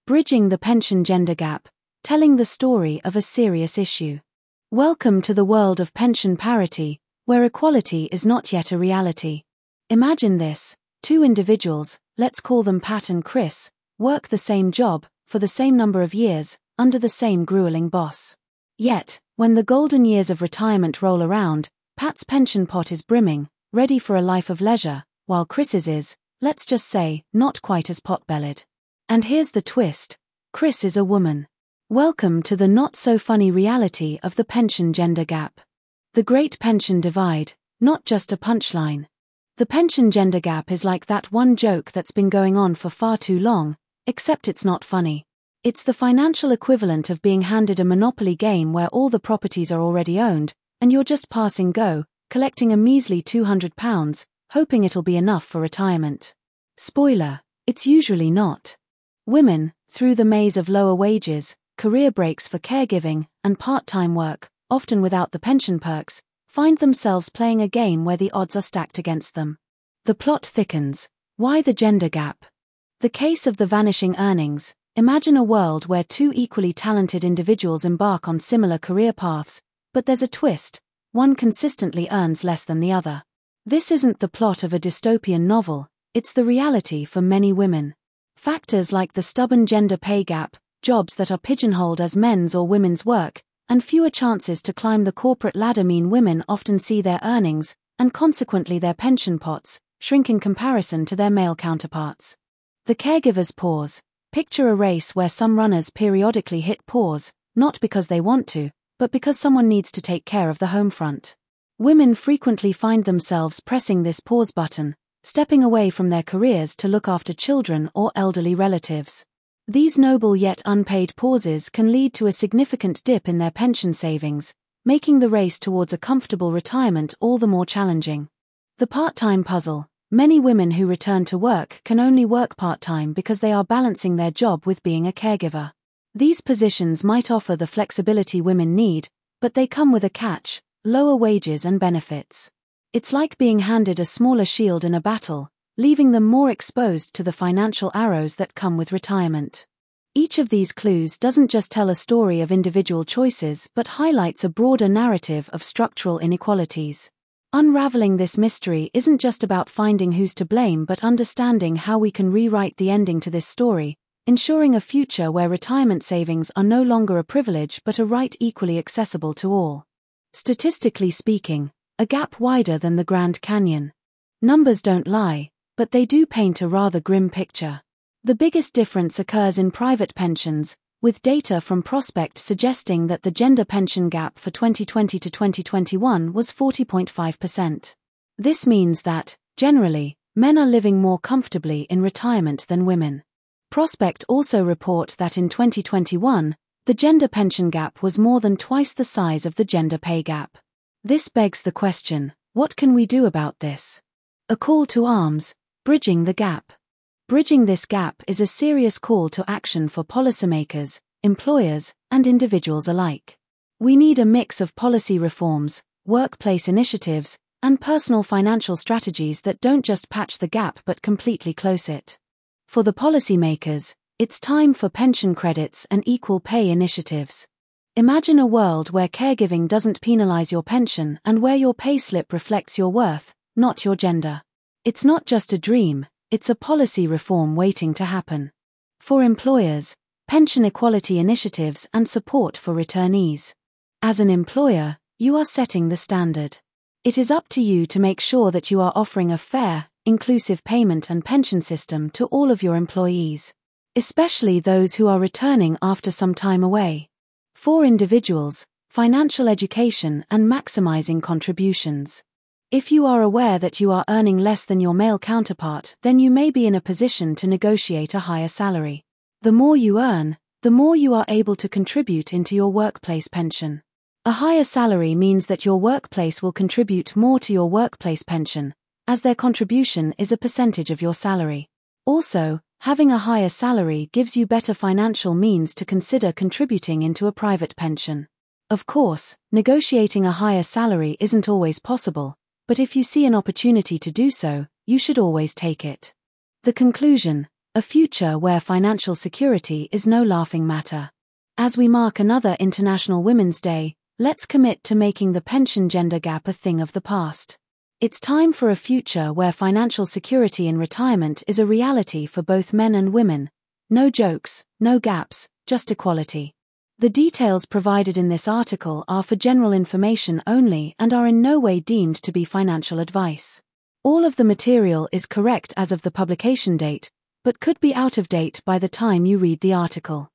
Bridging the Pension Gender Gap, telling the story of a serious issue. Welcome to the world of pension parity, where equality is not yet a reality. Imagine this: two individuals, let's call them Pat and Chris, work the same job, for the same number of years, under the same grueling boss. Yet, when the golden years of retirement roll around, Pat's pension pot is brimming, ready for a life of leisure, while Chris's is, let's just say, not quite as pot-bellied. And here's the twist: Chris is a woman. Welcome to the not-so-funny reality of the pension gender gap. The Great Pension Divide, not just a punchline. The pension gender gap is like that one joke that's been going on for far too long, except it's not funny. It's the financial equivalent of being handed a Monopoly game where all the properties are already owned, and you're just passing go, collecting a measly £200, hoping it'll be enough for retirement. Spoiler, it's usually not. Women, through the maze of lower wages, career breaks for caregiving, and part-time work, often without the pension perks, find themselves playing a game where the odds are stacked against them. The plot thickens. Why the gender gap? The case of the vanishing earnings. Imagine a world where two equally talented individuals embark on similar career paths, but there's a twist: one consistently earns less than the other. This isn't the plot of a dystopian novel, it's the reality for many women. Factors like the stubborn gender pay gap, jobs that are pigeonholed as men's or women's work, and fewer chances to climb the corporate ladder mean women often see their earnings, and consequently their pension pots, shrink in comparison to their male counterparts. The caregiver's pause. Picture a race where some runners periodically hit pause, not because they want to, but because someone needs to take care of the home front. Women frequently find themselves pressing this pause button, stepping away from their careers to look after children or elderly relatives. These noble yet unpaid pauses can lead to a significant dip in their pension savings, making the race towards a comfortable retirement all the more challenging. The part-time puzzle. Many women who return to work can only work part-time because they are balancing their job with being a caregiver. These positions might offer the flexibility women need, but they come with a catch: lower wages and benefits. It's like being handed a smaller shield in a battle, leaving them more exposed to the financial arrows that come with retirement. Each of these clues doesn't just tell a story of individual choices but highlights a broader narrative of structural inequalities. Unraveling this mystery isn't just about finding who's to blame but understanding how we can rewrite the ending to this story, ensuring a future where retirement savings are no longer a privilege but a right equally accessible to all. Statistically speaking, a gap wider than the Grand Canyon. Numbers don't lie, but they do paint a rather grim picture. The biggest difference occurs in private pensions, with data from Prospect suggesting that the gender pension gap for 2020 to 2021 was 40.5%. This means that, generally, men are living more comfortably in retirement than women. Prospect also report that in 2021, the gender pension gap was more than twice the size of the gender pay gap. This begs the question: what can we do about this? A call to arms: bridging the gap. Bridging this gap is a serious call to action for policymakers, employers, and individuals alike. We need a mix of policy reforms, workplace initiatives, and personal financial strategies that don't just patch the gap but completely close it. For the policymakers, it's time for pension credits and equal pay initiatives. Imagine a world where caregiving doesn't penalize your pension and where your payslip reflects your worth, not your gender. It's not just a dream, it's a policy reform waiting to happen. For employers, pension equality initiatives and support for returnees. As an employer, you are setting the standard. It is up to you to make sure that you are offering a fair, inclusive payment and pension system to all of your employees, especially those who are returning after some time away. For individuals, financial education and maximizing contributions. If you are aware that you are earning less than your male counterpart, then you may be in a position to negotiate a higher salary. The more you earn, the more you are able to contribute into your workplace pension. A higher salary means that your workplace will contribute more to your workplace pension, as their contribution is a percentage of your salary. Also, having a higher salary gives you better financial means to consider contributing into a private pension. Of course, negotiating a higher salary isn't always possible, but if you see an opportunity to do so, you should always take it. The conclusion: A future where financial security is no laughing matter. As we mark another International Women's Day, let's commit to making the pension gender gap a thing of the past. It's time for a future where financial security in retirement is a reality for both men and women. No jokes, no gaps, just equality. The details provided in this article are for general information only and are in no way deemed to be financial advice. All of the material is correct as of the publication date, but could be out of date by the time you read the article.